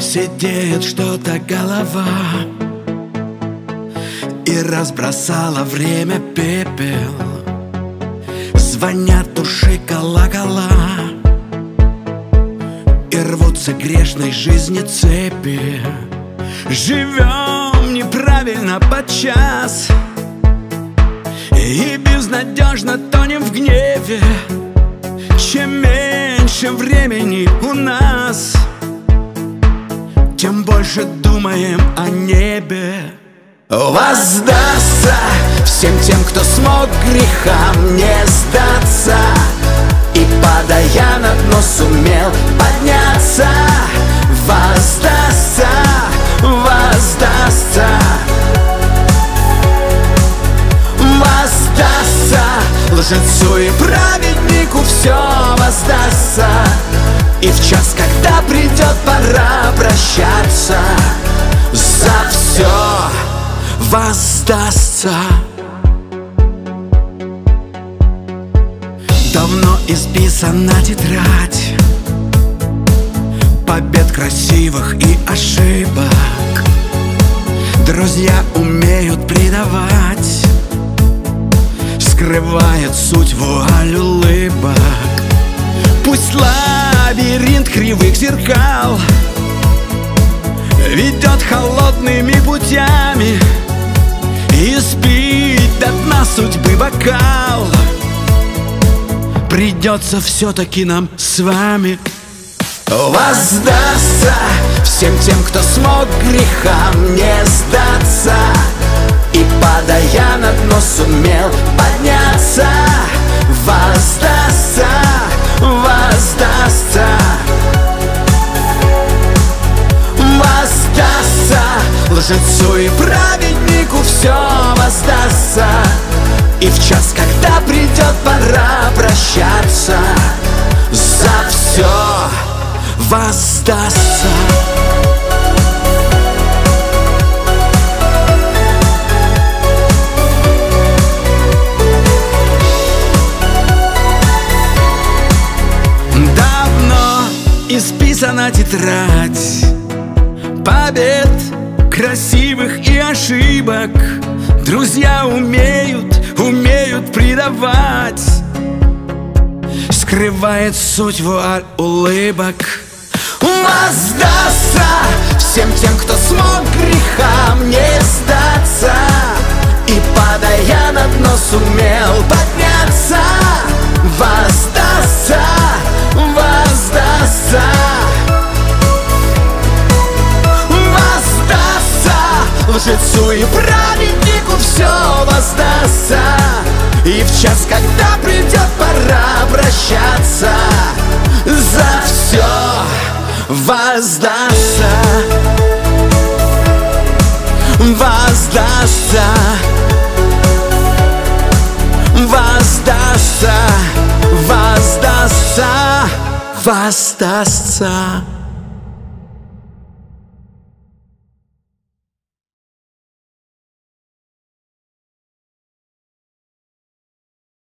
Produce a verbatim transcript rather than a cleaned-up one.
сидеет что-то голова, и разбросала время пепел. Звонят уши колокола, и рвутся грешной жизни цепи. Живем неправильно подчас, и безнадежно тонем в гневе. Чем меньше времени у нас, тем больше думаем о небе. Воздастся всем тем, кто смог грехам не сдаться, и, падая на дно, сумел подняться. Воздастся, воздастся, воздастся. Лжецу и праведнику все воздастся, и в час, когда придет пора прощаться, за все воздастся. Давно исписана тетрадь побед красивых и ошибок. Друзья умеют предавать, скрывает суть вуаль улыбок. Пусть лабиринт кривых зеркал ведет холодными путями, и спит до дна судьбы бокал. Придется все-таки нам с вами воздастся всем тем, кто смог грехам не сдаться, и, падая на дно, сумел подняться. Воздастся, воздастся, воздастся. Лжецу и праведнику все воздастся, и в час, когда придет пора прощаться, за все воздастся. Давно исписана тетрадь побед красивых и ошибок. Друзья умеют, умеют предавать, скрывает суть вуаль улыбок. Воздастся всем тем, кто смог грехам не сдаться, и, падая на дно, сумел подняться. Воздастся, воздастся, воздастся. Лжецу и праведнику все воздастся, и в час, когда придет пора прощаться, за все воздастся, воздастся, воздастся, воздастся, воздастся.